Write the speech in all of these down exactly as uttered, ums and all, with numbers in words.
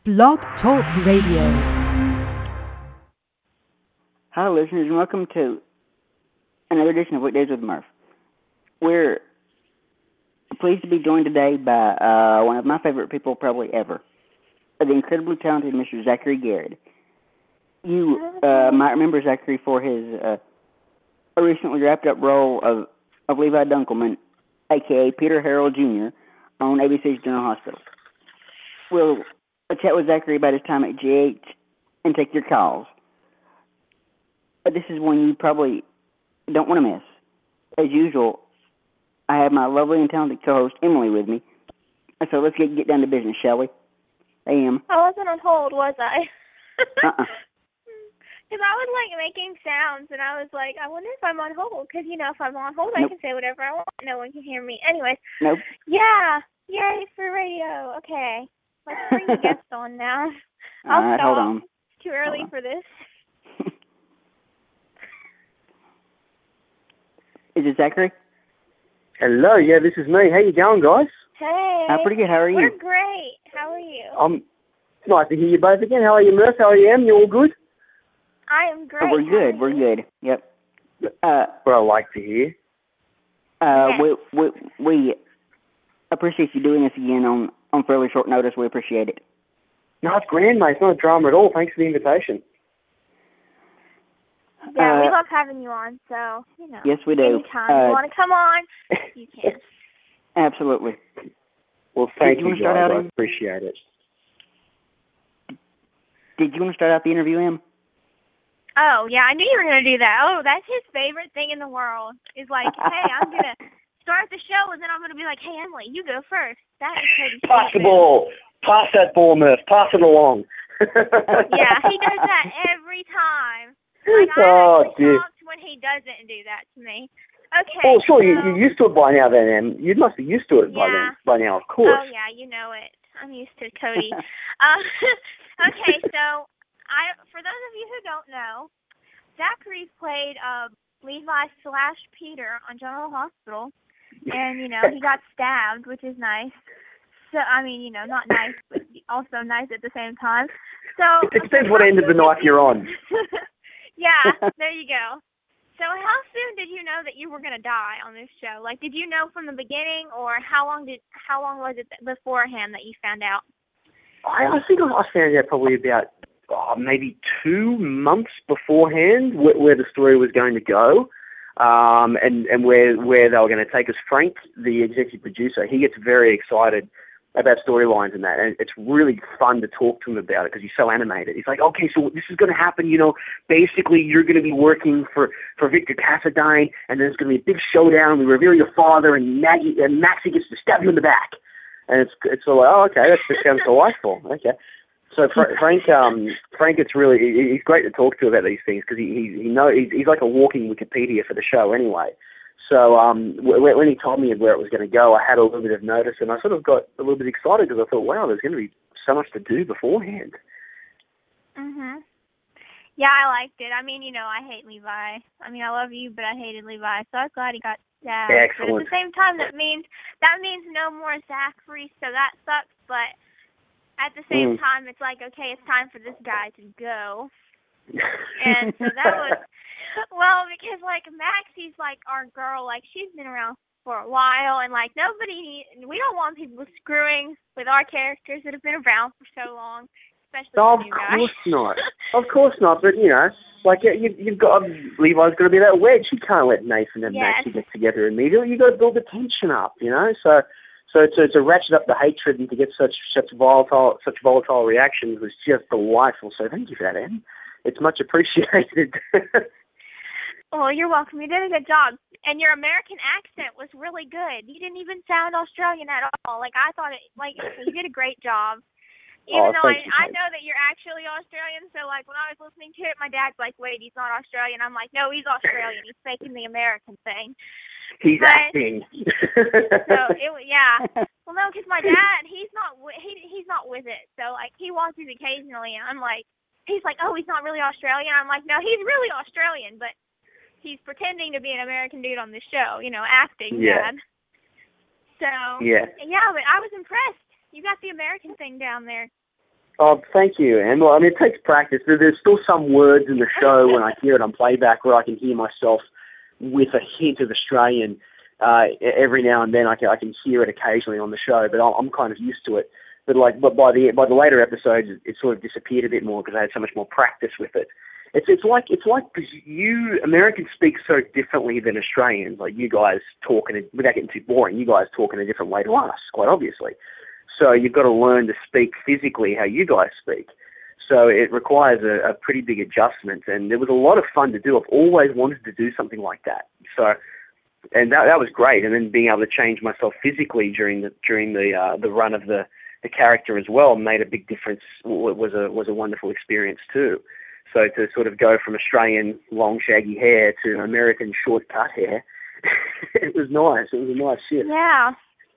Blog Talk Radio. Hi, listeners, and welcome to another edition of Weekdays with Murph. We're pleased to be joined today by uh, one of my favorite people probably ever, the incredibly talented Mister Zachary Garrett. You uh, might remember Zachary for his uh, recently wrapped-up role of, of Levi Dunkelman, a k a. Peter Harrell Junior, on A B C's General Hospital. We'll chat with Zachary about his time at G H and take your calls. But this is one you probably don't want to miss. As usual, I have my lovely and talented co-host Emily with me. So let's get get down to business, shall we? A M. I wasn't on hold, was I? uh-uh. Because I was, like, making sounds, and I was like, I wonder if I'm on hold. Because, you know, if I'm on hold, Nope. I can say whatever I want. No one can hear me. Anyways. Nope. Yeah. Yay for radio. Okay. Let's bring the guest on now. All I'll right, stop. hold on. It's too early for this. Is it Zachary? Hello, yeah, this is me. How you going, guys? Hey. I'm pretty good. How are you? We're great. How are you? Um, it's nice to hear you both again. How are you, Murph? How are you, Em? You all good? I am great. Oh, we're good. How are We're you? good. Yep. Uh, What I like to hear. uh, Yes. we, we we appreciate you doing this again on, on fairly short notice. We appreciate it. No, it's grand, mate. It's not a drama at all. Thanks for the invitation. Yeah, we Uh, love having you on, so, you know. Yes, we do. Anytime Uh, you want to come on, you can. Absolutely. Well, thank you you, wanna start guys. out I in- appreciate it. Did you want to start out the interview, Em? Oh, yeah, I knew you were going to do that. Oh, that's his favorite thing in the world is like, hey, I'm going to start the show, and then I'm going to be like, hey, Emily, you go first. That is Cody's Pass the favorite. ball. Pass that ball, Murph. Pass it along. Yeah, he does that every time. Like, I'm Oh, actually dear. shocked when he doesn't do that to me. Okay. Oh, sure, you, so- you're used to it by now then, Em. You must be used to it by Yeah. then. By now, of course. Oh, yeah, you know it. I'm used to Cody. uh, okay, so I, for those of you who don't know, Zachary played uh, Levi slash Peter on General Hospital, and, you know, he got stabbed, which is nice. So, I mean, you know, not nice, but also nice at the same time. So It depends what end of the knife you're on. Yeah, there you go. So how soon did you know that you were going to die on this show? Like, did you know from the beginning, or how long did how long was it beforehand that you found out? I, I think I found out probably about oh, maybe two months beforehand where, where the story was going to go, um, and and where where they were going to take us. Frank, the executive producer, he gets very excited about storylines and that, and it's really fun to talk to him about it because he's so animated. He's like, okay, so this is going to happen, you know, basically you're going to be working for, for Victor Cassadine, and then there's going to be a big showdown, we reveal your father, and Maggie and Maxie gets to stab you in the back. And it's it's all like, oh, okay, that just sounds delightful. Okay. So Fra- Frank, um, Frank, it's really, he- he's great to talk to about these things because he, he, he know, he's, he's like a walking Wikipedia for the show anyway. So um, w- when he told me where it was going to go, I had a little bit of notice, and I sort of got a little bit excited because I thought, wow, there's going to be so much to do beforehand. Mhm. Yeah, I liked it. I mean, you know, I hate Levi. I mean, I love you, but I hated Levi, so I was glad he got stabbed. Excellent. But at the same time, that means that means no more Zachary, so that sucks. But at the same Mm. time, it's like, okay, it's time for this guy to go. And so that was, well, because, like, Maxie's, like, our girl. Like, she's been around for a while, and, like, nobody, we don't want people screwing with our characters that have been around for so long, especially No, of you guys. course not. Of course not. But, you know, like, you, you've got, Levi's got to be that wedge. You can't let Nathan and Yes. Maxie get together immediately. You've got to build the tension up, you know? So, so to, to ratchet up the hatred and to get such such volatile such volatile reactions was just delightful. So thank you for that, Em. It's much appreciated. Well, you're welcome. You did a good job. And your American accent was really good. You didn't even sound Australian at all. Like, I thought it, like, you did a great job. Even Oh, though I, thank you, I thank know that you're actually Australian, so, like, when I was listening to it, my dad's like, wait, he's not Australian. I'm like, no, he's Australian. He's faking the American thing. He's But- acting. So, it was, yeah. Well, no, because my dad, he's not, wi- he he's not with it. So, like, he watches occasionally, and I'm like, he's like, oh, he's not really Australian. I'm like, no, he's really Australian, but he's pretending to be an American dude on this show, you know, acting Yeah. dad. So, Yeah. yeah, but I was impressed. You got the American thing down there. Oh, thank you. And well, I mean, it takes practice. There, there's still some words in the show when I hear it on playback where I can hear myself with a hint of Australian. Uh, every now and then I can I can hear it occasionally on the show, but I'm, I'm kind of used to it. But like, but by the by the later episodes, it, it sort of disappeared a bit more because I had so much more practice with it. It's it's like it's like because you Americans speak so differently than Australians. Like you guys talk in a, without getting too boring, you guys talk in a different way to us, quite obviously. So you've got to learn to speak physically how you guys speak. So it requires a, a pretty big adjustment, and it was a lot of fun to do. I've always wanted to do something like that. So. And that that was great, and then being able to change myself physically during the during the uh, the run of the, the character as well made a big difference. It was a was a wonderful experience too. So to sort of go from Australian long shaggy hair to American short cut hair, it was nice. It was a nice shift. Yeah.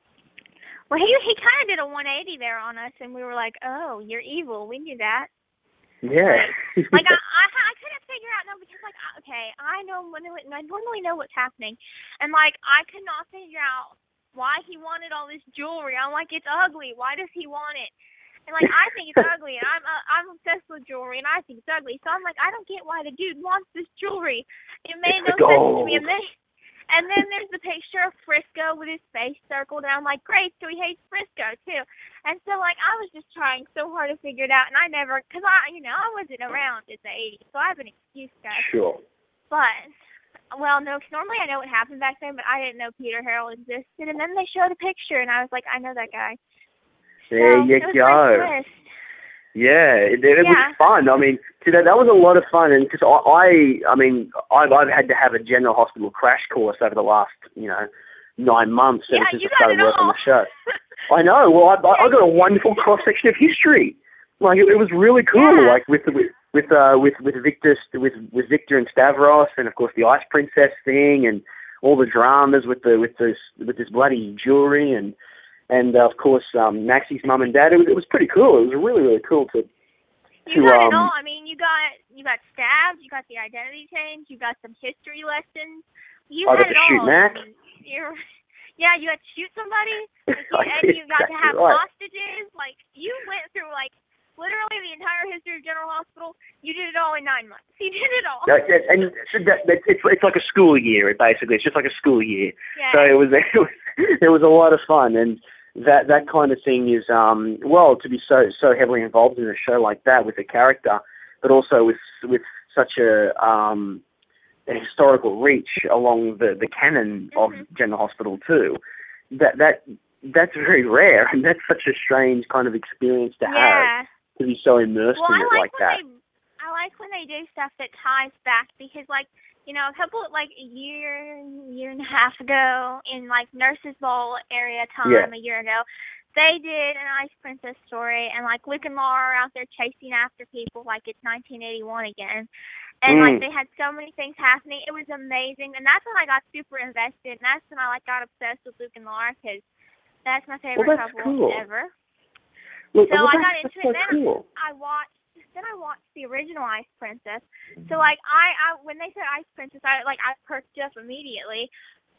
Well, he he kind of did a one eighty there on us, and we were like, "Oh, you're evil." We knew that. Yeah. Like, like I, I I couldn't figure out no because like okay I know when I normally know what's happening, and like I could not figure out why he wanted all this jewelry. I'm like, it's ugly. Why does he want it? And like I think it's ugly, and I'm uh, I'm obsessed with jewelry, and I think it's ugly. So I'm like, I don't get why the dude wants this jewelry. It made no sense to me. And then and then there's the picture of Frisco with his face circled, and I'm like, great, so he hates Frisco too. And so like I was just trying so hard to figure it out, and I never, cause I you know I wasn't around in the eighties, so I have an excuse, guys. Sure. But well, no, 'cause normally I know what happened back then, but I didn't know Peter Harrell existed. And then they showed a picture, and I was like, I know that guy. There so, you it was go. nice twist. Yeah, it, it Yeah. was fun. I mean, see, that, that was a lot of fun, and because I, I, I mean, I've, I've had to have a general hospital crash course over the last, you know, nine months Yeah, ever since you I started got it working all. on the show. I know. Well, I, I got a wonderful cross section of history. Like it, it was really cool. Yeah. Like with with with uh, with with Victor with with Victor and Stavros, and of course the Ice Princess thing, and all the dramas with the with this with this bloody jewelry, and and uh, of course um, Maxie's mum and dad. It was it was pretty cool. It was really really cool to. You to, got um, it all. I mean, you got you got stabbed, you got the identity change, you got some history lessons. You I had got it to shoot all. Mac. I mean, you're, yeah, you got to shoot somebody, like, you, I and did, you got to have exactly right. hostages. Like you went through like literally the entire history of General Hospital. You did it all in nine months. You did it all. That, that, and so that, that, it's it's like a school year. Basically, it's just like a school year. Yeah. So it was it was it was a lot of fun, and that that kind of thing is um well to be so so heavily involved in a show like that with a character, but also with with such a um a historical reach along the the canon of Mhm. General Hospital too. That that that's very rare, and that's such a strange kind of experience to have. Yeah. To be so immersed Well, in I it like like when that. they, I like when they do stuff that ties back because, like, you know, a couple like a year, year and a half ago in like Nurses Bowl area time, Yeah. a year ago, they did an Ice Princess story, and like Luke and Laura are out there chasing after people like it's nineteen eighty-one again. And Mm. like they had so many things happening, it was amazing, and that's when I got super invested, and that's when I like got obsessed with Luke and Laura because that's my favorite Well, that's couple cool. ever. Look, So well, I that's, got into that's it. so Then cool. I watched. Then I watched the original Ice Princess. So like I, I when they said Ice Princess, I like I perked up immediately.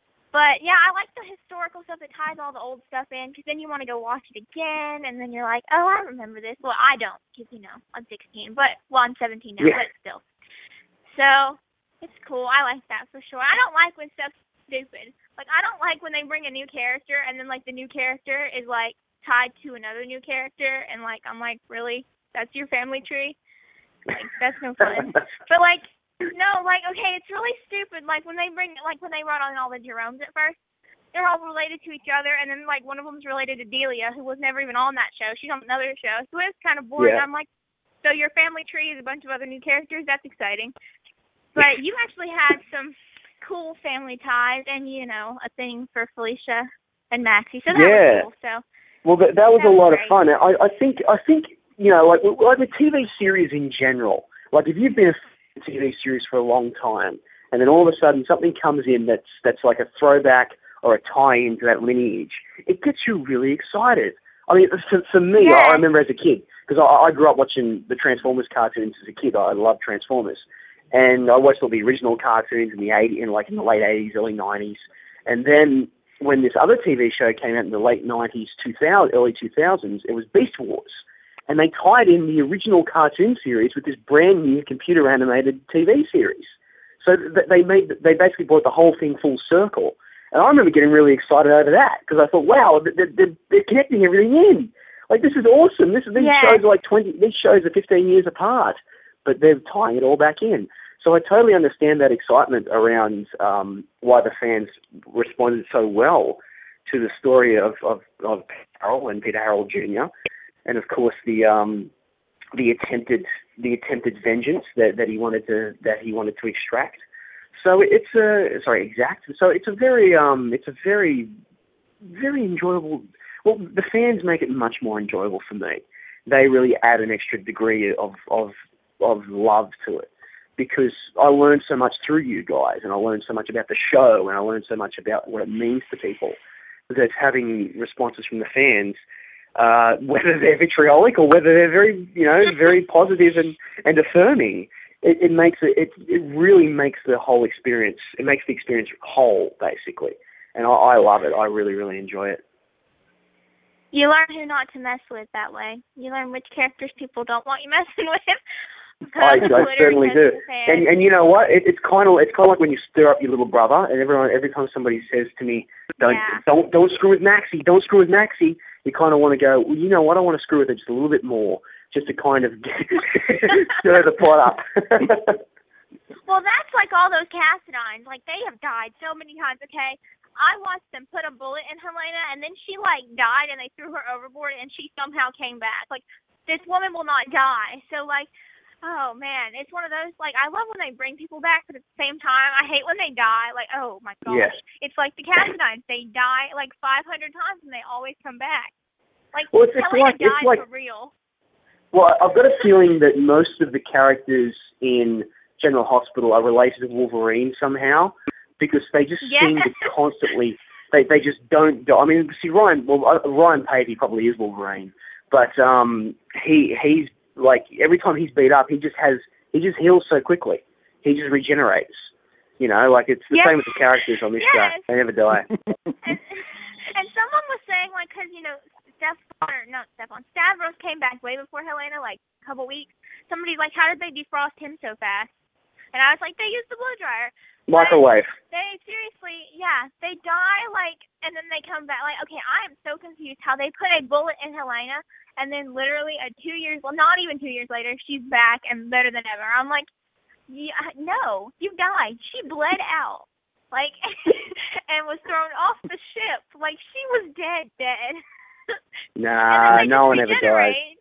But yeah, I like the historical stuff that ties all the old stuff in, because then you want to go watch it again, and then you're like, oh, I remember this. Well, I don't, because you know I'm sixteen, but well I'm seventeen now, Yeah. but still. So it's cool. I like that for sure. I don't like when stuff's stupid. Like I don't like when they bring a new character and then like the new character is like tied to another new character, and like I'm like, really? That's your family tree? Like that's no fun. But like, no, like okay, it's really stupid. Like when they bring, like when they brought on all the Jeromes at first, they're all related to each other, and then like one of them's related to Delia, who was never even on that show. She's on another show, so it's kind of boring. Yeah. I'm like, so your family tree is a bunch of other new characters? That's exciting. But you actually had some cool family ties, and you know, a thing for Felicia and Maxie, so that Yeah. was cool. So. Well, that, that was That a was lot great. of fun. I, I think, I think, you know, like like the T V series in general. Like if you've been a T V series for a long time, and then all of a sudden something comes in that's that's like a throwback or a tie-in to that lineage, it gets you really excited. I mean, for, for me, Yeah. I remember as a kid, because I, I grew up watching the Transformers cartoons as a kid. I loved Transformers, and I watched all the original cartoons in the eighties, in like in the late eighties, early nineties, and then when this other T V show came out in the late nineties, two thousand, early two thousands, it was Beast Wars. and they tied in the original cartoon series with this brand new computer animated T V series. So th- they made they basically brought the whole thing full circle. And I remember getting really excited over that because I thought, wow, they're, they're, they're connecting everything in. Like, this is awesome. This, these yeah. shows are like twenty. These shows are fifteen years apart, but they're tying it all back in. So I totally understand that excitement around um, why the fans responded so well to the story of of, of Carol and Peter Harold Junior, and of course the um, the attempted the attempted vengeance that, that he wanted to that he wanted to extract. So it's a sorry exact. So it's a very um, it's a very very enjoyable. Well, the fans make it much more enjoyable for me. They really add an extra degree of of of love to it, because I learned so much through you guys, and I learned so much about the show, and I learned so much about what it means to people. That having responses from the fans, uh, whether they're vitriolic or whether they're very, you know, very positive and, and affirming, it, it makes it, it it really makes the whole experience. It makes the experience whole, basically, and I, I love it. I really, really enjoy it. You learn who not to mess with that way. You learn which characters people don't want you messing with. I, I certainly do. And and you know what? It, it's kind of it's kind of like when you stir up your little brother, and everyone every time somebody says to me, "Don't yeah. don't don't screw with Maxie, don't screw with Maxie," you kind of want to go, well, you know what? I want to screw with her just a little bit more, just to kind of stir the pot up. Well, that's like all those Cassidines. Like, they have died so many times. Okay. I watched them put a bullet in Helena, and then she, like, died, and they threw her overboard, and she somehow came back. Like, this woman will not die. So, like, oh, man, it's one of those, like, I love when they bring people back, but at the same time, I hate when they die. Like, oh, my gosh. Yes. It's like the Cassidines. They die, like, five hundred times, and they always come back. Like, well, it's, it's Helena like, died it's like, for real. Well, I've got a feeling that most of the characters in General Hospital are related to Wolverine somehow, because they just yeah. seem to constantly, they they just don't, I mean, see, Ryan, well, uh, Ryan Pavey probably is Wolverine, but um, he he's, like, every time he's beat up, he just has, he just heals so quickly. He just regenerates. You know, like, it's the yes. same with the characters on this show. Yes. They never die. and, and someone was saying, like, because, you know, Stefan, or not Stefan, Stavros came back way before Helena, like, a couple weeks. Somebody's like, how did they defrost him so fast? And I was like, they used the blow dryer. Microwave. But they seriously, yeah, they die, like, and then they come back. Like, okay, I am so confused how they put a bullet in Helena, and then literally a two years, well, not even two years later, she's back and better than ever. I'm like, yeah, no, you died. She bled out, like, and was thrown off the ship. Like, she was dead, dead. Nah, no one ever died.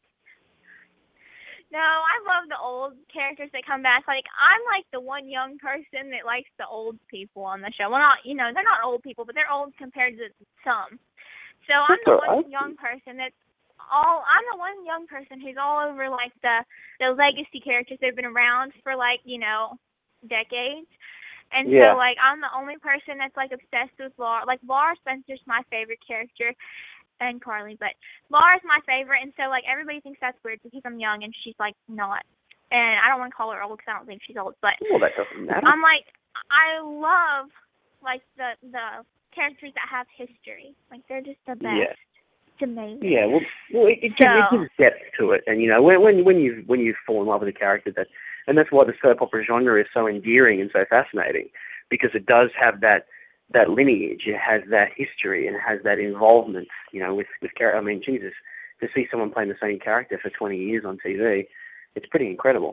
No, I love the old characters that come back. Like, I'm like the one young person that likes the old people on the show. Well, not, you know, they're not old people, but they're old compared to some. So I'm the one young person that's all, I'm the one young person who's all over, like, the, the legacy characters that have been around for, like, you know, decades. And yeah. so, like, I'm the only person that's, like, obsessed with Laura. Like, Laura Spencer's my favorite character. And Carly, but Laura's my favorite, and so, like, everybody thinks that's weird because I'm young and she's, like, not. And I don't want to call her old because I don't think she's old, but well, that doesn't matter. I'm like, I love, like, the the characters that have history. Like, they're just the best. Yeah. It's amazing. Yeah, well, well it, it, gives, so, it gives depth to it, and you know, when when when you when you fall in love with a character, that, and that's why the soap opera genre is so endearing and so fascinating, because it does have that. that lineage, it has that history, and it has that involvement, you know, with, with character. I mean, Jesus, to see someone playing the same character for twenty years on T V, it's pretty incredible.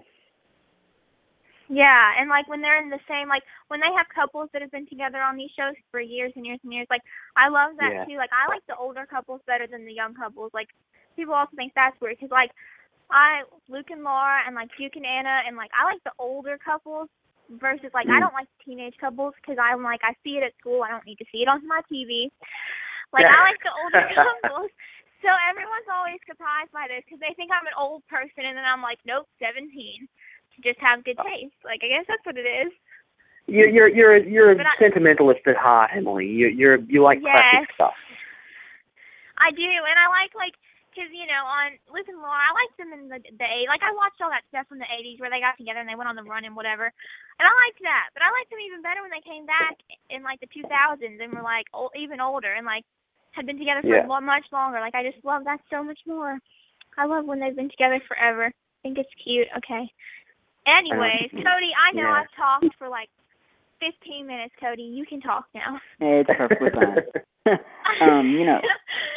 Yeah, and, like, when they're in the same, like, when they have couples that have been together on these shows for years and years and years, like, I love that, yeah. too. Like, I like the older couples better than the young couples. Like, people also think that's weird, because, like, I, Luke and Laura, and, like, Duke and Anna, and, like, I like the older couples, versus, like, mm. I don't like teenage couples because I'm like, I see it at school. I don't need to see it on my T V. Like, I like the older couples. So everyone's always surprised by this because they think I'm an old person, and then I'm like, nope, seventeen. To just have good taste. Like, I guess that's what it is. You're you're you're you're a but sentimentalist I, at heart, Emily. You you're you like yes, classic stuff. I do, and I like like. Because, you know, on Luke and Laura, I liked them in the, the eighties. Like, I watched all that stuff from the eighties where they got together and they went on the run and whatever. And I liked that. But I liked them even better when they came back in, like, the two thousands and were, like, old, even older and, like, had been together for yeah. much longer. Like, I just love that so much more. I love when they've been together forever. I think it's cute. Okay. Anyways, uh, Cody, I know yeah. I've talked for like fifteen minutes, Cody. You can talk now. Yeah, it's perfectly fine. um, you know,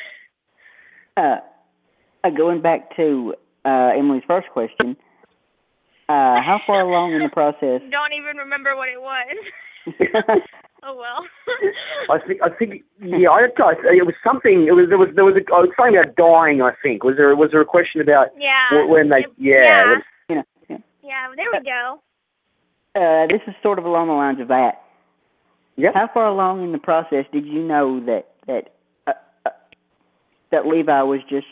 uh, uh, going back to uh, Emily's first question, uh, how far along in the process? Don't even remember what it was. Oh well. I think I think yeah. I, I, it was something. It was there was there was a, I was something about dying. I think was there was there a question about yeah when they it, yeah. Yeah. When, you know, yeah. Yeah. There we go. Uh, this is sort of along the lines of that. Yeah. How far along in the process did you know that that uh, uh, that Levi was just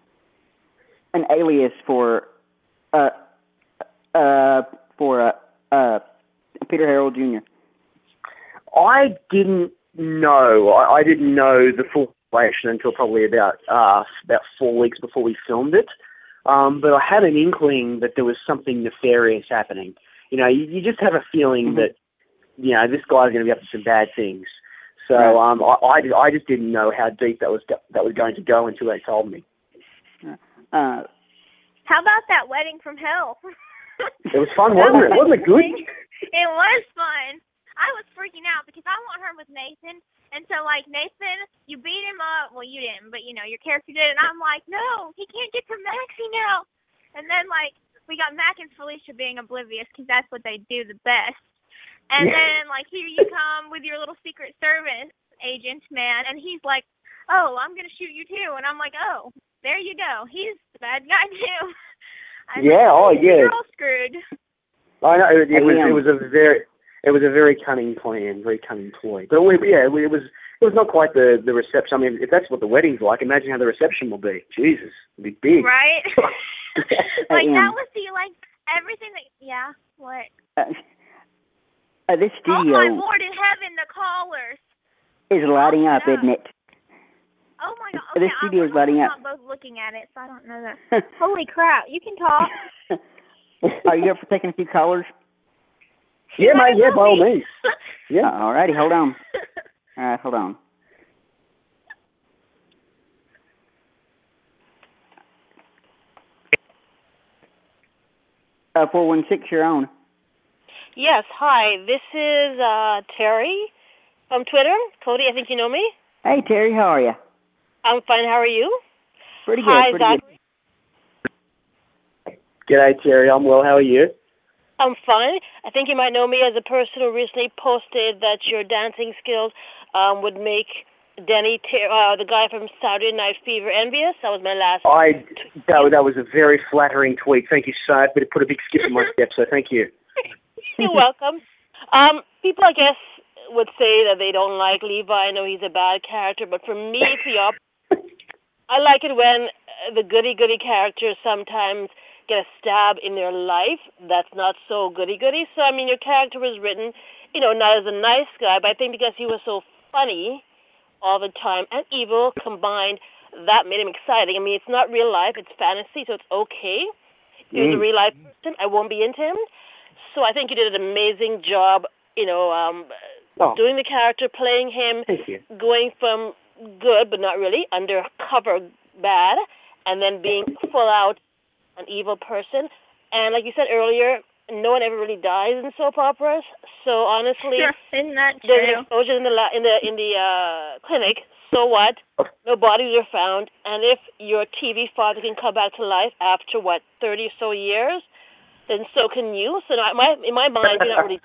an alias for uh uh for uh, uh Peter Harold Junior? I didn't know. I, I didn't know the full situation until probably about uh, about four weeks before we filmed it. Um, but I had an inkling that there was something nefarious happening. You know, you, you just have a feeling mm-hmm. that, you know, this guy's going to be up to some bad things. So right. um, I, I, I just didn't know how deep that was that was going to go until they told me. Uh, how about that wedding from hell? It was fun, wasn't it? Wasn't it good? It was fun. I was freaking out because I want her with Nathan, and so, like, Nathan, you beat him up. Well, you didn't, but, you know, your character did, and I'm like, no, he can't get to Maxie now. And then, like, we got Mac and Felicia being oblivious because that's what they do the best. And yeah. then, like, here you come with your little Secret Service agent, man, and he's like, oh, I'm going to shoot you, too. And I'm like, oh, there you go. He's the bad guy, too. Yeah, like, oh, yeah. You're all screwed. I know, it, it, was, it was a very... It was a very cunning plan, very cunning ploy. But we, yeah, it was it was not quite the, the reception. I mean, if that's what the wedding's like, imagine how the reception will be. Jesus, it'll be big. Right? Like, that was the, like, everything that, yeah, what? Uh, uh, this studio... Oh, my Lord in heaven, the callers. Is lighting up, isn't it? Oh, my God. Okay, this studio is lighting up. I'm not both looking at it, so I don't know that. Holy crap, you can talk. Are you up for taking a few callers? Yeah, mate, yeah, by all means. Yeah. All righty, hold on. All right, hold on. Uh, four one six, you're on. Yes, hi. This is uh, Terry from Twitter. Cody, I think you know me. Hey, Terry, how are you? I'm fine. How are you? Pretty good, hi, pretty Zachary. good. G'day, Terry. I'm well. How are you? I'm fine. I think you might know me as a person who recently posted that your dancing skills um, would make Denny, Ter- uh, the guy from Saturday Night Fever, envious. That was my last. I that, that was a very flattering tweet. Thank you so much. But it put a big skip in my step. So thank you. You're welcome. Um, people, I guess, would say that they don't like Levi. I know he's a bad character, but for me, it's the opposite. I like it when the goody-goody characters sometimes get a stab in their life that's not so goody-goody. So, I mean, your character was written, you know, not as a nice guy, but I think because he was so funny all the time and evil combined, that made him exciting. I mean, it's not real life, it's fantasy, so it's okay. If he was a real-life person, I won't be into him. So I think you did an amazing job, you know, um, oh. doing the character, playing him, going from good, but not really, undercover bad, and then being full-out an evil person. And like you said earlier, no one ever really dies in soap operas. So honestly, sure. Isn't that true? There's an explosion in the la- in the in the uh, clinic. So what? No bodies are found. And if your T V father can come back to life after what thirty or so years, then so can you. So in my in my mind, you're not really.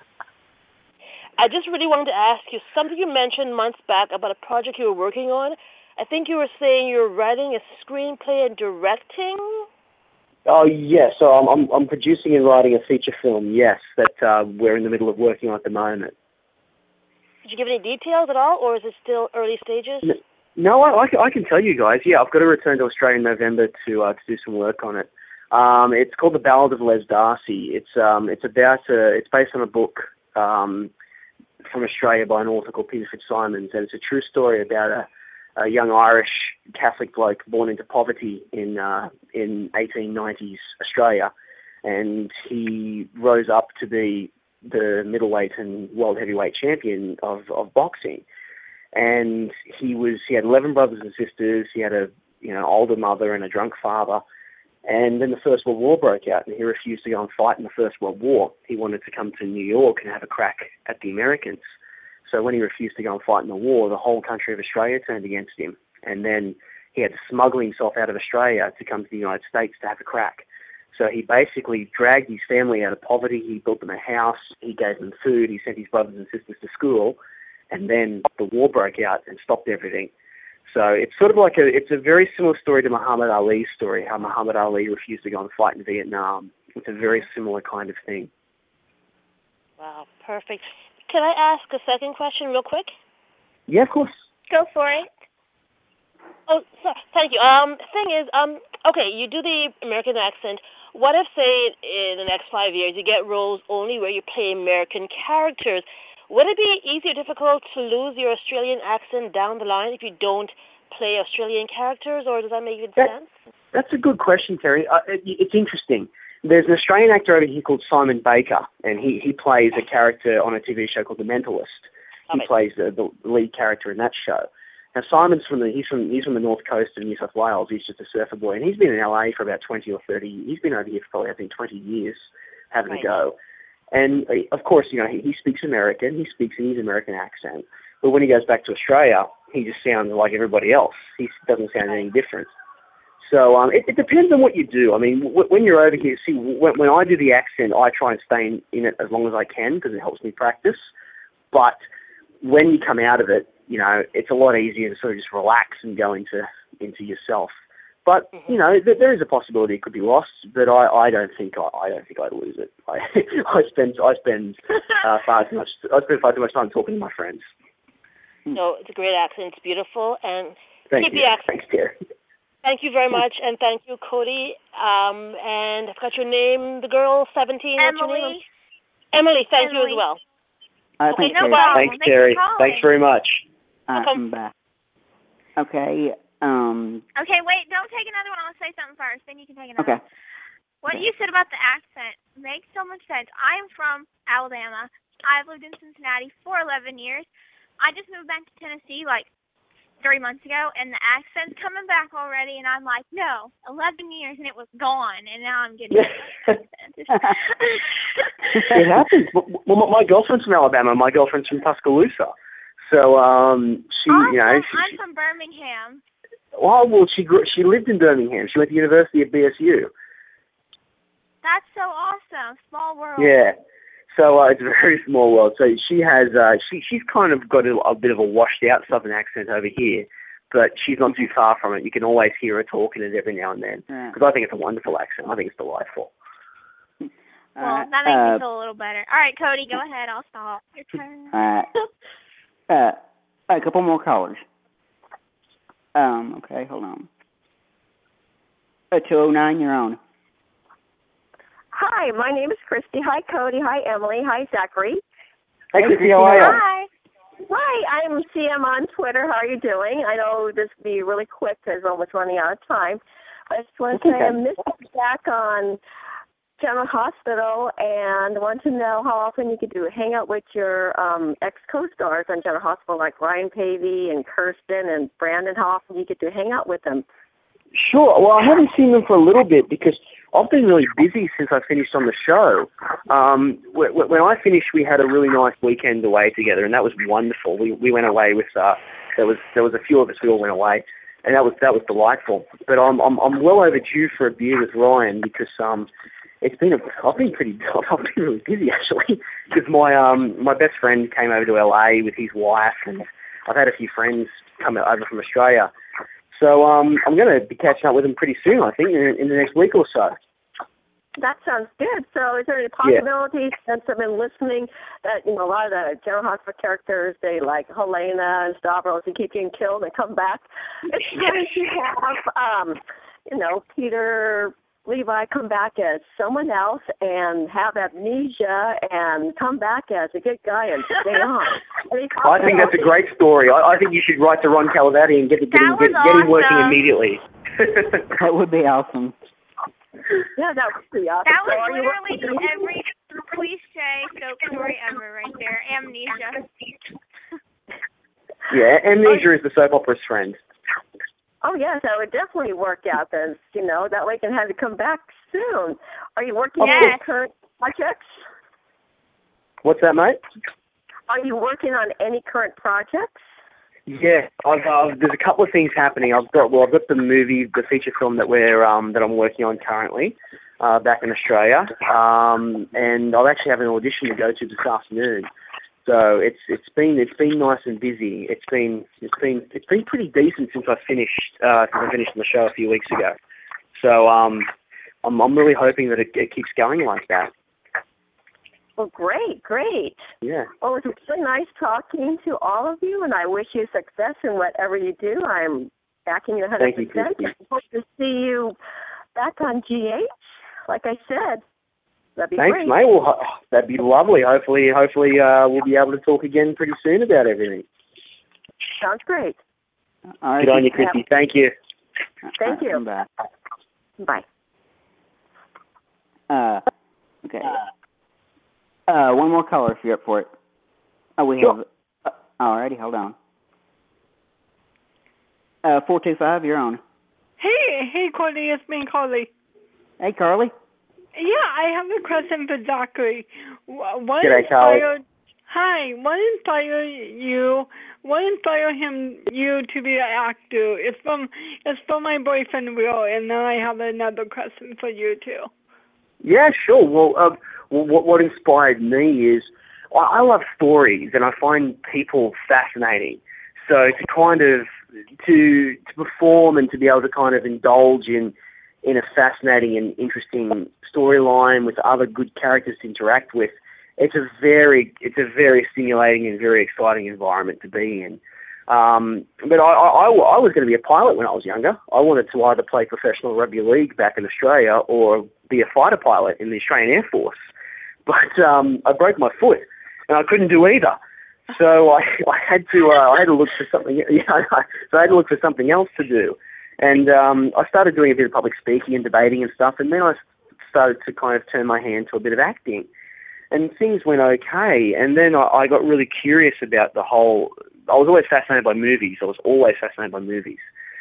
I just really wanted to ask you something you mentioned months back about a project you were working on. I think you were saying you were writing a screenplay and directing. Oh yes, so I'm I'm, I'm producing and writing a feature film. Yes, that uh, we're in the middle of working on at the moment. Did you give any details at all, or is it still early stages? No, I, I, can, I can tell you guys. Yeah, I've got to return to Australia in November to uh, to do some work on it. Um, it's called The Ballad of Les Darcy. It's um it's about a, it's based on a book um from Australia by an author called Peter Fitzsimons, and it's a true story about a. a young Irish Catholic bloke born into poverty in uh, in eighteen nineties Australia, and he rose up to be the middleweight and world heavyweight champion of, of boxing. And he was he had eleven brothers and sisters. He had a you know older mother and a drunk father, And then the First World War broke out, and he refused to go and fight in the First World War. He wanted to come to New York and have a crack at the Americans. So when he refused to go and fight in the war, the whole country of Australia turned against him. And then he had to smuggle himself out of Australia to come to the United States to have a crack. So he basically dragged his family out of poverty. He built them a house. He gave them food. He sent his brothers and sisters to school. And then the war broke out and stopped everything. So it's sort of like a, it's a very similar story to Muhammad Ali's story, how Muhammad Ali refused to go and fight in Vietnam. It's a very similar kind of thing. Wow, perfect. Can I ask a second question real quick? Yeah, of course. Go for it. Oh, sorry. Thank you. Um, thing is, um, okay, you do the American accent. What if, say, in the next five years, you get roles only where you play American characters? Would it be easy or difficult to lose your Australian accent down the line if you don't play Australian characters, or does that make that, sense? That's a good question, Terry. Uh, it, it's interesting. There's an Australian actor over here called Simon Baker, and he, he plays a character on a T V show called The Mentalist. He Okay. plays the, the lead character in that show. Now Simon's from the he's from he's from the north coast of New South Wales. He's just a surfer boy, and he's been in L A for about twenty or thirty. He's been over here for probably I think twenty years, having Right. a go. And uh, of course, you know he, he speaks American. He speaks in his American accent. But when he goes back to Australia, he just sounds like everybody else. He doesn't sound any different. So um, it, it depends on what you do. I mean, w- when you're over here, see, when, when I do the accent, I try and stay in, in it as long as I can because it helps me practice. But when you come out of it, you know, it's a lot easier to sort of just relax and go into into yourself. But you know, th- there is a possibility it could be lost, but I, I don't think I, I don't think I'd lose it. I, I spend I spend uh, far too much I spend far too much time talking to my friends. No, it's a great accent. It's beautiful, and Thank keep you. the accent. Thanks, Terry. Thank you very much, and thank you, Cody. Um, and I've got your name, the girl, seventeen. What's your name? Emily. Emily, thank you Emily. as well. Uh, Okay, thanks, no Terry. problem. Thanks, Thanks for Terry. calling. Thanks very much. Uh, Welcome. bye. Okay. Um. Okay, wait, don't take another one. I'll say something first, then you can take another Okay. one. What you said about the accent makes so much sense. I am from Alabama. I've lived in Cincinnati for eleven years. I just moved back to Tennessee like three months ago, and the accent's coming back already, and I'm like, no, eleven years, and it was gone, and now I'm getting It happens. Well, my my girlfriend's from Alabama. My girlfriend's from Tuscaloosa. So, um, she, I'm, you know, from, she, I'm from Birmingham. oh, well, she grew, she lived in Birmingham. She went to University at B S U. That's so awesome. Small world. Yeah. So uh, it's a very small world. So she has, uh, she she's kind of got a, a bit of a washed out Southern accent over here, but she's not too far from it. You can always hear her talking it every now and then because Yeah. I think it's a wonderful accent. I think it's delightful. Well, Uh, that makes uh, me feel a little better. All right, Cody, go ahead. I'll stop. Your turn. Uh, uh, a couple more callers. Um, okay, hold on. Uh, two oh nine, you're on. Hi, my name is Christy. Hi, Cody. Hi, Emily. Hi, Zachary. Hey, Chrissy, how are you? Hi. Hi, I'm C M on Twitter. How are you doing? I know this will be really quick because I'm almost running out of time. I just want to That's say okay. I missed you back on General Hospital and want to know how often you could do hang out with your um, ex-co-stars on General Hospital, like Ryan Pavey and Kirsten and Brandon. How often you could do hang out with them? Sure. Well, I haven't seen them for a little bit because I've been really busy since I finished on the show. Um, w- w- when I finished, we had a really nice weekend away together, and that was wonderful. We we went away with uh, there was there was a few of us. We all went away, and that was that was delightful. But I'm I'm I'm well overdue for a beer with Ryan because um. It's been a, I've been pretty I've been really busy actually because my um my best friend came over to L A with his wife and I've had a few friends come over from Australia, so um I'm going to be catching up with them pretty soon. I think in, in the next week or so. That sounds good. So is there any possibilities, since I've been listening, that, you know, a lot of the General Hospital characters, they like Helena and Stavros, they keep getting killed and come back. It's nice to have, um, you know, Peter Levi come back as someone else and have amnesia and come back as a good guy and stay on. Any I think that's a great story. I, I think you should write to Ron Calavati and get, the, get, him, That get, was get him working awesome. immediately. That would be awesome. Yeah, that would be awesome. That So was are you literally working- every cliche soap story ever right there. Amnesia. Yeah, amnesia is the soap opera's friend. Oh, yes, that would definitely work out then. You know, that way I can have you come back soon. Are you working Yes. on current projects? What's that, mate? Are you working on any current projects? Yeah, I've, uh, there's a couple of things happening. I've got well, I've got the movie, the feature film that we're um, that I'm working on currently, uh, back in Australia, um, and I'll actually have an audition to go to this afternoon. So it's it's been it's been nice and busy. It's been it's been it's been pretty decent since I finished uh, since I finished the show a few weeks ago. So um, I'm I'm really hoping that it, it keeps going like that. Well, great, great. Yeah. Well, it was really nice talking to all of you, and I wish you success in whatever you do. I'm backing you one hundred percent. Thank you, Christy. I hope to see you back on G H, like I said. That'd be Thanks, great. mate. Well, ho- that'd be lovely. Hopefully, hopefully uh, we'll be able to talk again pretty soon about everything. Sounds great. All right. Good on you, Christy. Thank you. Thank you. Bye. Bye. Uh, okay. Uh, one more caller if you're up for it. Oh, we Sure. have. Uh, alrighty, hold on. Uh, four two five, you're on. Hey, hey, Courtney, it's me, Carly. Hey, Carly. Yeah, I have a question for Zachary. Wh- What G'day, Carly. inspired? Hi, what inspired you? What inspired him you to be an actor? It's from it's from my boyfriend Will, and then I have another question for you too. Yeah, sure. Well, uh, well what, what inspired me is I, I love stories and I find people fascinating. So to kind of to to perform and to be able to kind of indulge in in a fascinating and interesting storyline with other good characters to interact with, it's a very it's a very stimulating and very exciting environment to be in. Um, but I, I, I was going to be a pilot when I was younger. I wanted to either play professional rugby league back in Australia or be a fighter pilot in the Australian Air Force. But um, I broke my foot and I couldn't do either. So I, I had to uh, I had to look for something. Yeah, so I had to look for something else to do. And um, I started doing a bit of public speaking and debating and stuff. And then I started to kind of turn my hand to a bit of acting. And things went okay. And then I, I got really curious about the whole. I was always fascinated by movies. I was always fascinated by movies.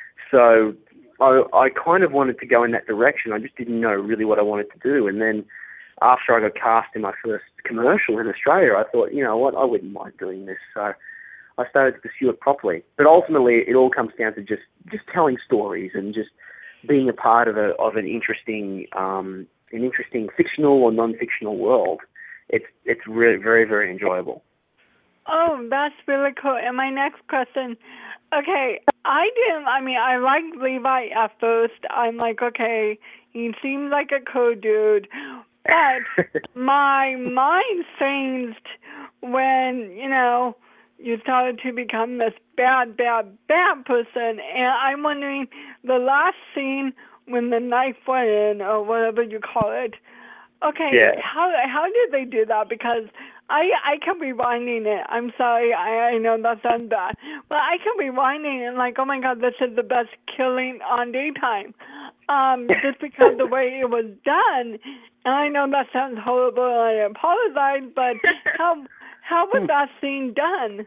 So I, I kind of wanted to go in that direction. I just didn't know really what I wanted to do. And then after I got cast in my first commercial in Australia, I thought, you know what, I wouldn't mind doing this. So I started to pursue it properly. But ultimately, it all comes down to just, just telling stories and just being a part of a of an interesting um, an interesting fictional or non-fictional world. It's it's really very very enjoyable. Oh, that's really cool. And my next question, okay, I didn't, I mean, I liked Levi at first. I'm like, okay, he seems like a cool dude. But my mind changed when, you know, you started to become this bad, bad, bad person. And I'm wondering, the last scene when the knife went in, or whatever you call it, okay, yeah. how how did they do that? Because I I kept rewinding it. I'm sorry, I, I know that sounds bad, but I kept rewinding it and like, oh my God, this is the best killing on daytime. Um, just because the way it was done, and I know that sounds horrible, and I apologize, but how how was that scene done?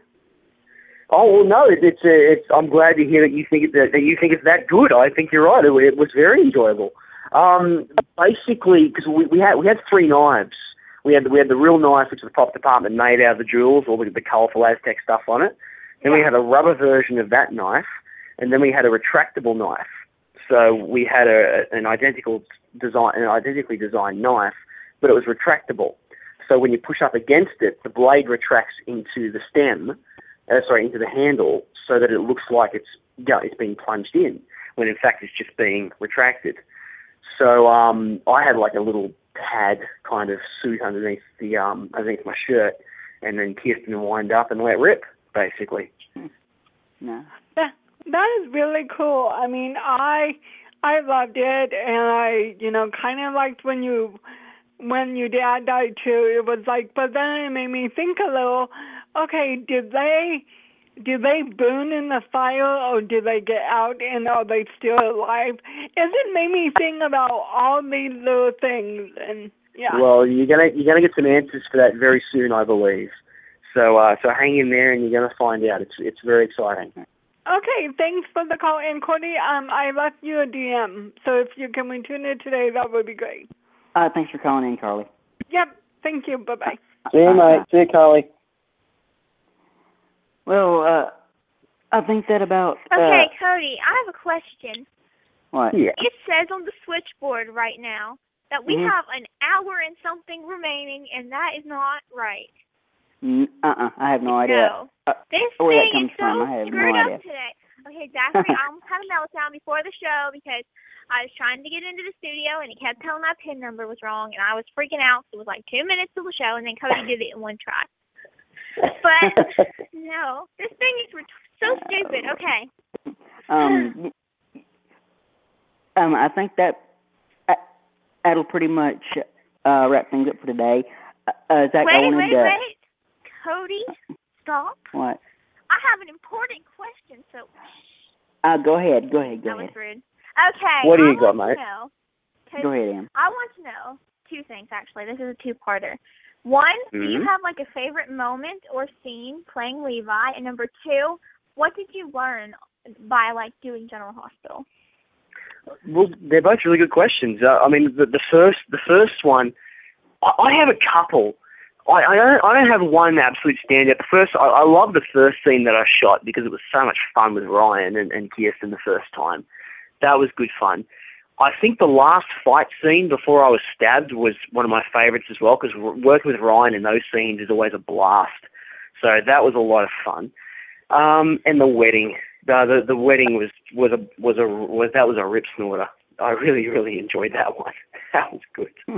Oh well, no, it, it's uh, it's. I'm glad to hear that you think it, that, that you think it's that good. I think you're right. It, it was very enjoyable. Um, basically, because we, we had we had three knives. We had we had the real knife, which the prop department made out of the jewels, all the, the colourful Aztec stuff on it. Then we had a rubber version of that knife, and then we had a retractable knife. So we had a an identical design, an identically designed knife, but it was retractable. So when you push up against it, the blade retracts into the stem, uh, sorry, into the handle, so that it looks like it's yeah, it's being plunged in, when in fact it's just being retracted. So um, I had like a little pad kind of suit underneath the um, underneath my shirt, and then Kirsten wind up and let rip, basically. No. That that is really cool. I mean, I I loved it, and I you know kind of liked when you when your dad died too. It was like, but then it made me think a little. Okay, did they? Did they burn in the fire, or did they get out, and are they still alive? And it made me think about all these little things, and yeah. Well, you're gonna you're gonna get some answers for that very soon, I believe. So uh, so hang in there, and you're gonna find out. It's it's very exciting. Okay, thanks for the call. And Cody, um, I left you a D M, so if you can tune in today, that would be great. Uh, thanks for calling in, Carly. Yep, thank you. Bye-bye. See you, mate. See you, Carly. Well, uh, I think that about... Okay, uh, Cody, I have a question. What? Yeah. It says on the switchboard right now that we Mhm. have an hour and something remaining, and that is not right. N- uh-uh, I have no idea. No. Uh, This where that thing comes is from, so I have no screwed idea. up today. Okay, Zachary, I almost had a meltdown before the show because I was trying to get into the studio, and it kept telling my PIN number was wrong, and I was freaking out. So it was like two minutes to the show, and then Cody did it in one try. But, no, this thing is ret- so stupid. Okay. Um, um, I think that uh, that'll pretty much uh, wrap things up for today. Uh, uh, Zach, wait, I wanted wait, to... wait. Cody, stop. What? I have an important question, so... Uh, go ahead, go ahead, go That ahead. was rude. Okay. What do I you got, want mate? to know, 'cause Go ahead, Em. I want to know two things, actually. This is a two-parter. One, do you Mhm. have, like, a favorite moment or scene playing Levi? And number two, what did you learn by, like, doing General Hospital? Well, they're both really good questions. Uh, I mean, the, the first the first one, I, I have a couple. I, I don't I don't have one absolute standout. The first, I, I love the first scene that I shot because it was so much fun with Ryan and, and Kirsten the first time. That was good fun. I think the last fight scene before I was stabbed was one of my favourites as well because working with Ryan in those scenes is always a blast. So that was a lot of fun. Um, and the wedding, the, the the wedding was was a was a was that was a rip snorter. I really really enjoyed that one. That was good.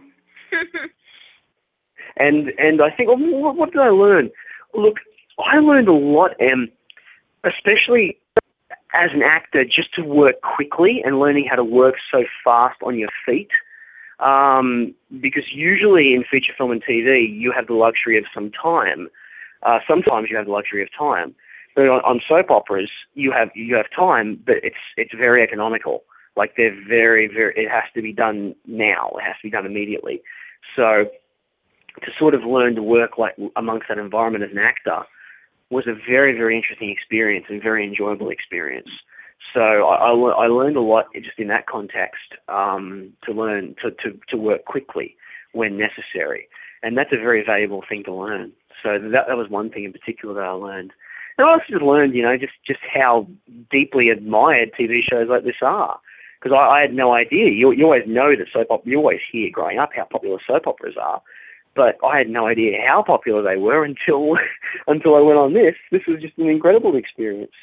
and and I think what, what did I learn? Look, I learned a lot, Em, especially as an actor, just to work quickly and learning how to work so fast on your feet. Um, because usually in feature film and T V, you have the luxury of some time. Uh, sometimes you have the luxury of time, but on, on soap operas, you have you have time, but it's it's very economical. Like they're very very. It has to be done now. It has to be done immediately. So to sort of learn to work like amongst that environment as an actor was a very very interesting experience and very enjoyable experience. So I, I, I learned a lot just in that context um, to learn to, to, to work quickly when necessary, and that's a very valuable thing to learn. So that that was one thing in particular that I learned. And I also just learned, you know, just, just how deeply admired T V shows like this are, because I, I had no idea. You you always know that soap opera, you always hear growing up how popular soap operas are, but I had no idea how popular they were until until I went on this. This was just an incredible experience.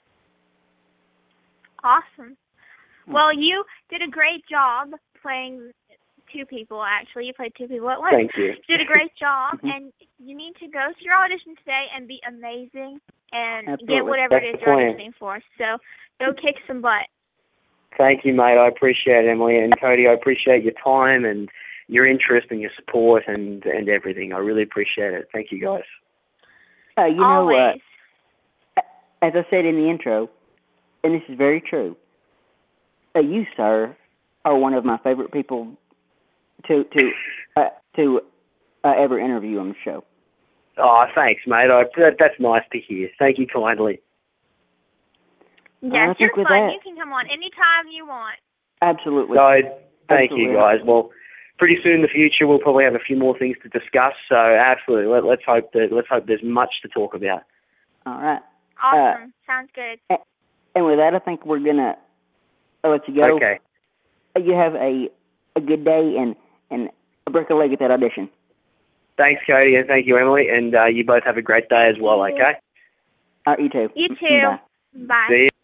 Awesome. Well, you did a great job playing two people, actually. You played two people at once. Thank you. You did a great job, and you need to go to your audition today and be amazing and Absolutely. get whatever That's it is the you're plan. auditioning for. So go kick some butt. Thank you, mate. I appreciate it, Emily. And Cody, I appreciate your time and your interest and your support and, and everything. I really appreciate it. Thank you, guys. Uh, you know, Always. uh, as I said in the intro, and this is very true, uh, you, sir, are one of my favorite people to to uh, to uh, ever interview on the show. Oh, thanks, mate. I, that, that's nice to hear. Thank you kindly. Yes, I you're think with fun. that- You can come on anytime you want. Absolutely. So, thank Absolutely. you, guys. Well, pretty soon in the future, we'll probably have a few more things to discuss. So, absolutely, Let, let's hope that let's hope there's much to talk about. All right. Awesome. Sounds good. And with that, I think we're gonna uh, let you go. Okay. Uh, You have a a good day and and break a leg at that audition. Thanks, Cody, and thank you, Emily. And uh, you both have a great day as well. Thank you. Okay. All right, you too. You too. Bye. Bye. See you.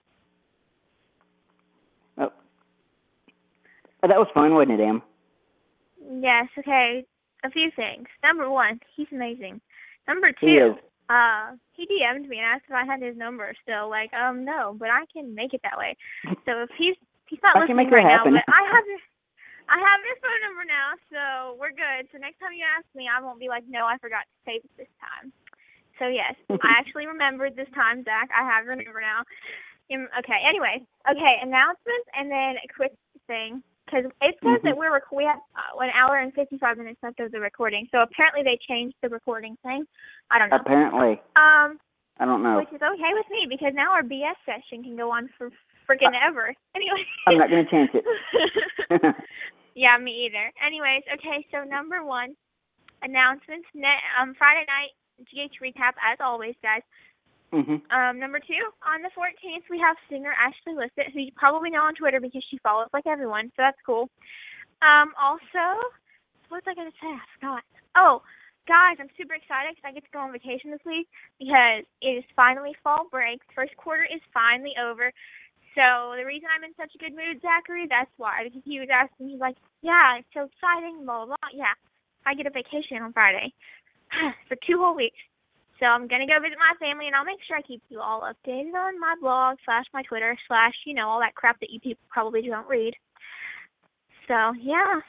Oh. Oh, that was fun, wasn't it, Em? Yes, okay. A few things. Number one, he's amazing. Number He two, is. uh, he D M'd me and asked if I had his number still. Like, um, no, but I can make it that way. So if he's he's not I can listening make that right now, happen. but I have his I have his phone number now, so we're good. So next time you ask me, I won't be like, no, I forgot to save it this time. So yes, I actually remembered this time, Zach. I have your number now. Um, okay. Anyway, okay. Announcements and then a quick thing. Because it says Mhm. that we're rec- we have uh, an hour and fifty-five minutes left of the recording. So apparently they changed the recording thing. I don't know. Apparently. Um. I don't know. Which is okay with me because now our B S session can go on for freaking Uh, ever. Anyway. I'm not going to chance it. Yeah, me either. Anyways, okay, so number one, announcements. Net, um, Friday night, G H recap, as always, guys. Mm-hmm. Um, number two, on the fourteenth, we have singer Ashley Lisset, who you probably know on Twitter because she follows like everyone, so that's cool. Um, also, what was I going to say? I forgot. Oh, guys, I'm super excited because I get to go on vacation this week because it is finally fall break. First quarter is finally over. So the reason I'm in such a good mood, Zachary, that's why. Because he was asking, he's like, yeah, it's so exciting, blah, blah, blah. Yeah, I get a vacation on Friday for two whole weeks. So I'm going to go visit my family, and I'll make sure I keep you all updated on my blog, slash my Twitter, slash, you know, all that crap that you people probably don't read. So, yeah.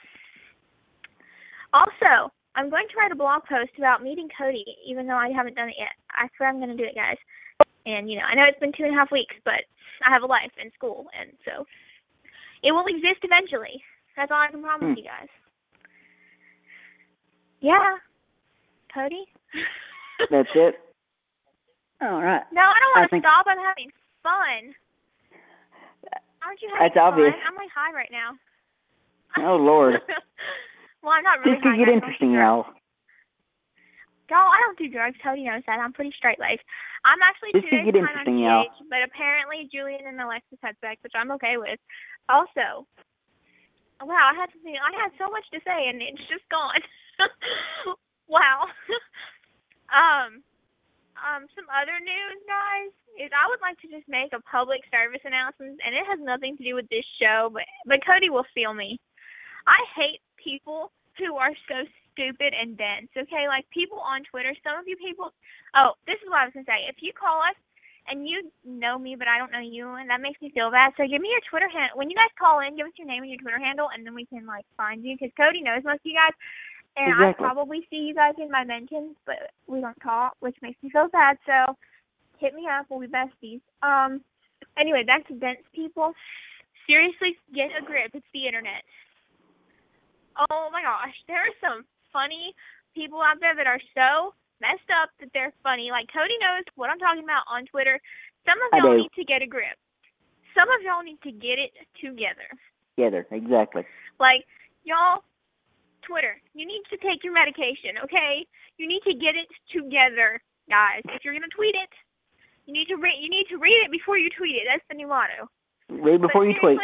Also, I'm going to write a blog post about meeting Cody, even though I haven't done it yet. I swear I'm going to do it, guys. And, you know, I know it's been two and a half weeks, but I have a life and school, and so it will exist eventually. That's all I can promise hmm. you guys. Yeah. Cody? That's it? All right. No, I don't want I to think... stop. I'm having fun. Aren't you having That's fun? obvious. I'm like high right now. Oh, Lord. Well, I'm not really This could high. get interesting, y'all. No, I don't do drugs. Cody knows that. I'm pretty straight-laced. I'm actually This two could days get behind on interesting, T y'all. H, but apparently Julian and Alexis had sex, which I'm okay with. Also, wow, I had something. I had so much to say, and it's just gone. Wow. um, um, some other news, guys, is I would like to just make a public service announcement, and it has nothing to do with this show, but but Cody will feel me. I hate people who are so stupid and dense, okay? Like, people on Twitter, some of you people, oh, this is what I was going to say. If you call us, and you know me, but I don't know you, and that makes me feel bad, so give me your Twitter handle. When you guys call in, give us your name and your Twitter handle, and then we can, like, find you, because Cody knows most of you guys, and Exactly. I probably see you guys in my mentions, but we don't talk, which makes me feel sad, so hit me up. We'll be besties. Um, anyway, back to dense people. Seriously, get a grip. It's the internet. Oh, my gosh. There are some funny people out there that are so messed up that they're funny. Like, Cody knows what I'm talking about on Twitter. Some of I y'all do. need to get a grip. Some of y'all need to get it together. Together, exactly. Like, y'all, Twitter, you need to take your medication, okay? You need to get it together, guys. If you're gonna tweet it, you need to read. You need to read it before you tweet it. That's the new motto. Read before but you tweet.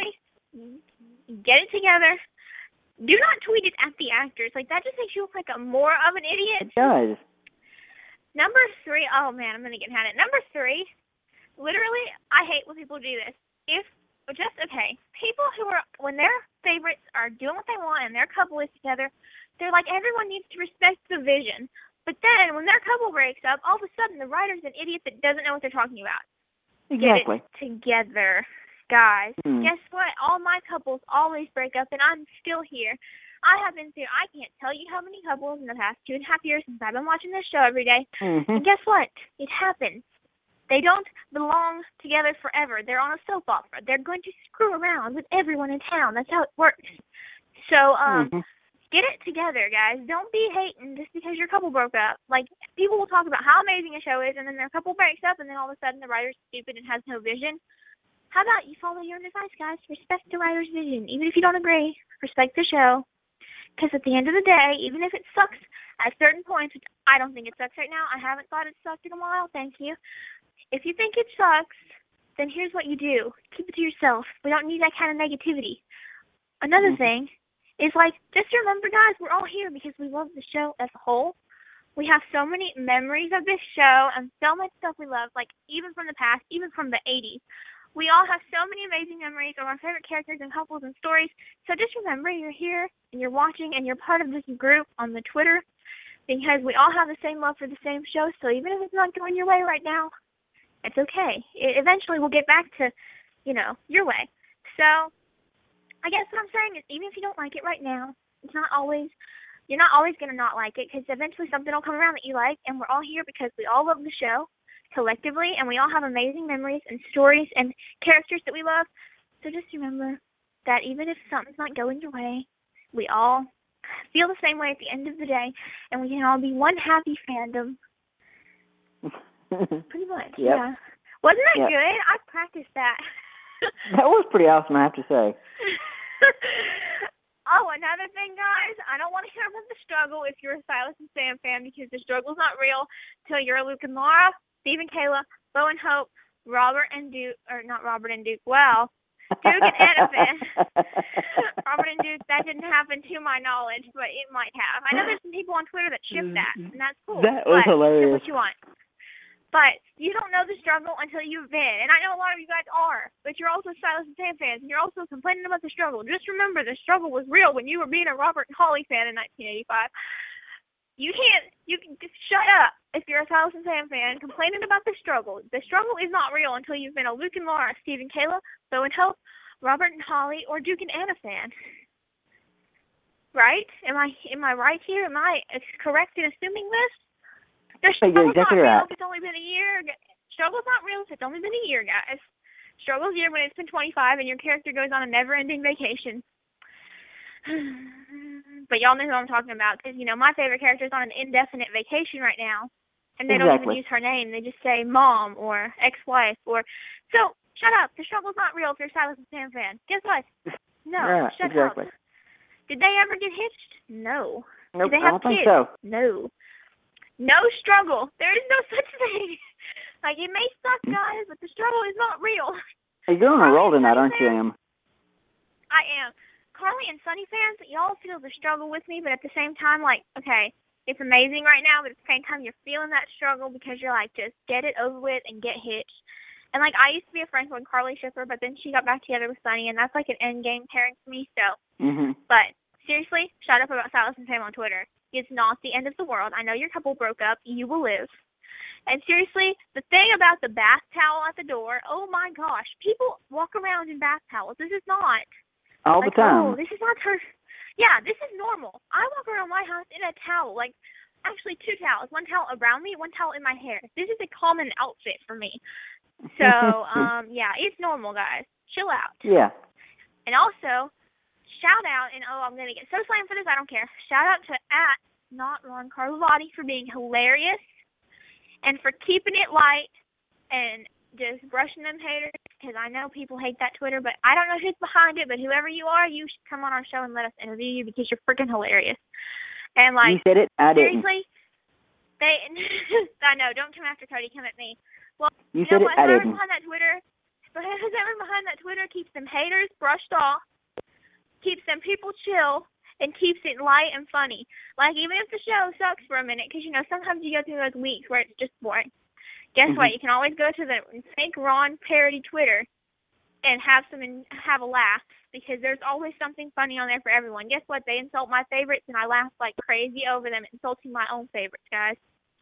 Get it together. Do not tweet it at the actors. Like, that just makes you look like a more of an idiot. It does. Number three, oh man, I'm gonna get had it. Number three, literally, I hate when people do this. If just okay, people who are when their favorites are doing what they want and their couple is together, they're like everyone needs to respect the vision. But then when their couple breaks up, all of a sudden the writer's an idiot that doesn't know what they're talking about. Exactly. Get it together, guys. Hmm. Guess what? All my couples always break up, and I'm still here. I have been through, I can't tell you how many couples in the past two and a half years since I've been watching this show every day. Mm-hmm. And guess what? It happens. They don't belong together forever. They're on a soap opera. They're going to screw around with everyone in town. That's how it works. So, um, mm-hmm. get it together, guys. Don't be hating just because your couple broke up. Like, people will talk about how amazing a show is, and then their couple breaks up, and then all of a sudden the writer's stupid and has no vision. How about you follow your own advice, guys? Respect the writer's vision. Even if you don't agree, respect the show. Because at the end of the day, even if it sucks at certain points, which I don't think it sucks right now. I haven't thought it sucked in a while. Thank you. If you think it sucks, then here's what you do. Keep it to yourself. We don't need that kind of negativity. Another thing is, like, just remember, guys, we're all here because we love the show as a whole. We have so many memories of this show and so much stuff we love, like, even from the past, even from the eighties. We all have so many amazing memories of our favorite characters and couples and stories. So just remember, you're here and you're watching and you're part of this group on the Twitter because we all have the same love for the same show. So even if it's not going your way right now, it's okay. It, eventually we'll get back to, you know, your way. So I guess what I'm saying is even if you don't like it right now, it's not always, you're not always going to not like it because eventually something will come around that you like, and we're all here because we all love the show collectively, and we all have amazing memories and stories and characters that we love. So just remember that even if something's not going your way, we all feel the same way at the end of the day, and we can all be one happy fandom. Pretty much, Yep. yeah. Wasn't that Yep. good? I practiced that. That was pretty awesome, I have to say. Oh, another thing, guys, I don't want to hear about the struggle if you're a Silas and Sam fan, because the struggle's not real till you're Luke and Laura, Steve and Kayla, Bo and Hope, Robert and Duke, or not Robert and Duke, well, Duke and Anna fan. Robert and Duke, that didn't happen to my knowledge, but it might have. I know there's some people on Twitter that ship that, and that's cool. That was but hilarious. Ship what you want. But you don't know the struggle until you've been. And I know a lot of you guys are, but you're also Silas and Sam fans, and you're also complaining about the struggle. Just remember, the struggle was real when you were being a Robert and Holly fan in nineteen eighty-five. You can't, you can just shut up if you're a Silas and Sam fan complaining about the struggle. The struggle is not real until you've been a Luke and Laura, Steve and Kayla, Bo and Hope, Robert and Holly, or Duke and Anna fan. Right? Am I am I right here? Am I correct in assuming this? The struggle's exactly not real right. if it's only been a year. Struggle's not real if it's only been a year, guys. Struggle's a year when it's been twenty-five and your character goes on a never-ending vacation. But y'all know who I'm talking about, because, you know, my favorite character is on an indefinite vacation right now, and they don't Exactly. even use her name. They just say mom or ex-wife or... So, shut up. The struggle's not real if you're a Silas and Sam fan. Guess what? No, Yeah, shut exactly. up. Did they ever get hitched? No. Nope, Did they I have don't think kids? so. No. No struggle. There is no such thing. Like, it may suck, guys, but the struggle is not real. Hey, you're on a roll tonight, aren't you, Em? I am. Carly and Sunny fans, y'all feel the struggle with me, but at the same time, like, okay, it's amazing right now, but at the same time, you're feeling that struggle because you're like, just get it over with and get hitched. And, like, I used to be a Franklin and Carly shipper, but then she got back together with Sunny, and that's like an end game pairing for me, so. Mm-hmm. But, seriously, shut up about Silas and Sam on Twitter. It's not the end of the world. I know your couple broke up. You will live. And seriously, the thing about the bath towel at the door, oh my gosh, people walk around in bath towels. This is not. All like, the time. Oh, this is not her. Yeah, this is normal. I walk around my house in a towel, like, actually two towels. One towel around me, one towel in my hair. This is a common outfit for me. So, um, yeah, it's normal, guys. Chill out. Yeah. And also, shout out, and oh, I'm going to get so slammed for this, I don't care. Shout out to at not Ron Carlovati for being hilarious and for keeping it light and just brushing them haters, because I know people hate that Twitter, but I don't know who's behind it, but whoever you are, you should come on our show and let us interview you because you're freaking hilarious. And, like, you said it, I didn't. seriously, they, I know, don't come after Cody, come at me. Well, You you, said know it, what, I whoever's didn't. behind that Twitter, whoever behind that Twitter keeps them haters brushed off, keeps them people chill, and keeps it light and funny. Like, even if the show sucks for a minute, because, you know, sometimes you go through those weeks where it's just boring. Guess Mm-hmm. what? You can always go to the fake Ron parody Twitter and have some have a laugh, because there's always something funny on there for everyone. Guess what? They insult my favorites, and I laugh like crazy over them insulting my own favorites, guys.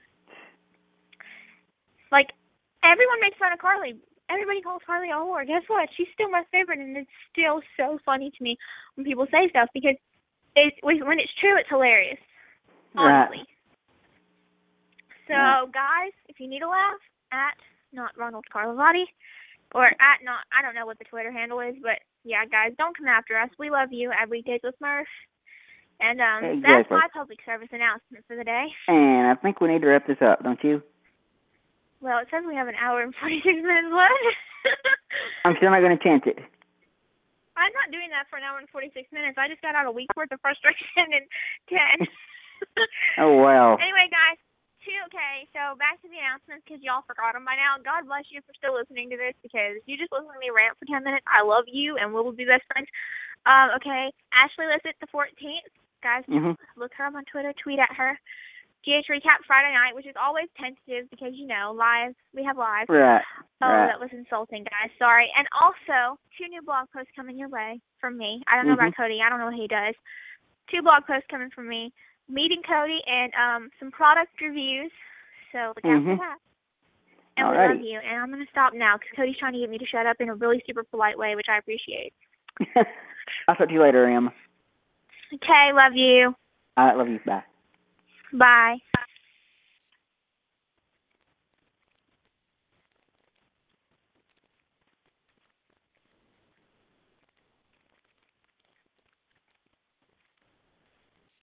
Like, everyone makes fun of Carly. Everybody calls Carly a whore. Guess what? She's still my favorite, and it's still so funny to me when people say stuff, because it's, when it's true, it's hilarious. Honestly. Right. So, Yeah. guys, if you need a laugh, at not Ronald Carlovati, or at not, I don't know what the Twitter handle is, but yeah, guys, don't come after us. We love you at Weekdays with Murph. And um, Exactly. that's my public service announcement for the day. And I think we need to wrap this up, don't you? Well, it says we have an hour and forty-six minutes left. I'm still not going to chance it. I'm not doing that for an hour and forty-six minutes. I just got out a week's worth of frustration in ten. Oh, wow. Anyway, guys, two, okay, so back to the announcements, because y'all forgot them by now. God bless you for still listening to this, because you just listened to me rant for ten minutes. I love you, and we will be best friends. Um, okay, Ashley Lissett, the fourteenth. Guys, Mm-hmm. look her up on Twitter, tweet at her. G H Recap Friday night, which is always tentative because, you know, live, we have live. Right. Oh, right. that was insulting, guys. Sorry. And also, two new blog posts coming your way from me. I don't know Mm-hmm. about Cody. I don't know what he does. Two blog posts coming from me. Meeting Cody and um some product reviews. So look out Mm-hmm. for that. And Alrighty. we love you. And I'm going to stop now because Cody's trying to get me to shut up in a really super polite way, which I appreciate. I'll talk to you later, Em. Okay, love you. I love you. Bye. Bye.